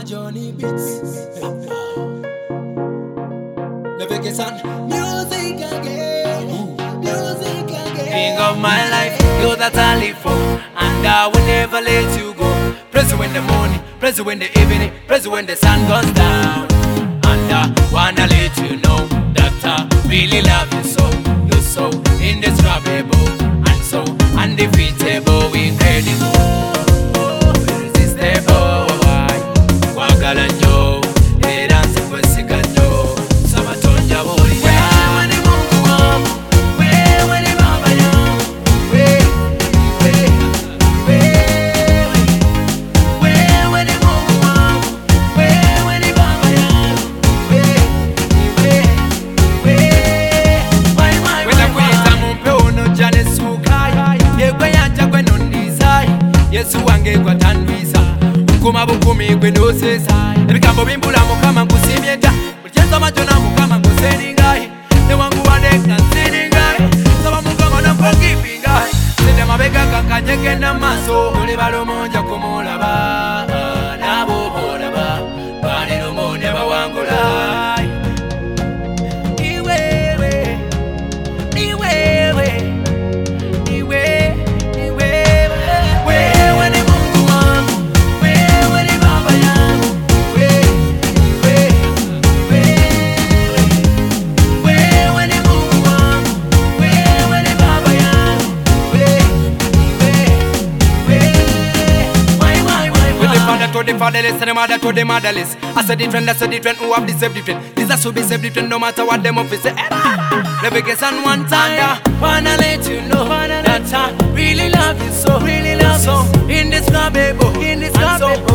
Johnny Beats. Never get on music again. Music again. King of my life, you that I live for, and I will never let you go. Praise you in the morning, praise you in the evening, praise you when the sun goes down. And I wanna let you know that I really love you so. You're so indescribable and so undefeatable, incredible, irresistible. Wagala njo, era nsikwesiga njo, sabatonja buli wewe ni Mungu wangu, wewe ni baba yangu, wewe ni Mungu wangu, wewe ni baba yangu, wenda kuyita mumpe ono jane sukai, yegwe yanja gwe nondizai, Yesu wange gwa tandwiza, ukuma bukumi gwe nosesa, ebigambo bimbula mukama nkusimye dda, buli kyensoma kyonna mukama nkuseningayi, ne wangu wadeka nsiningayi, saba mukama nonforgivingayi, sende mabega kankanye genda maaso, oli balomonja kumulaba, nabo bolaba, bali lumo ne bawangula. Iwewe, iwewe, iwewe, wewe ni Mungu wangu, wewe ni baba yangu, wewe ni Mungu wangu, wewe ni baba yangu, with the father to the fatherless and the mother to the motherless. I said different, that's a different, who have the same different. These are so be same different, no matter what them office say. Never get on one time, wanna let you know that I really love you so, really love you so indescribable, indescribable.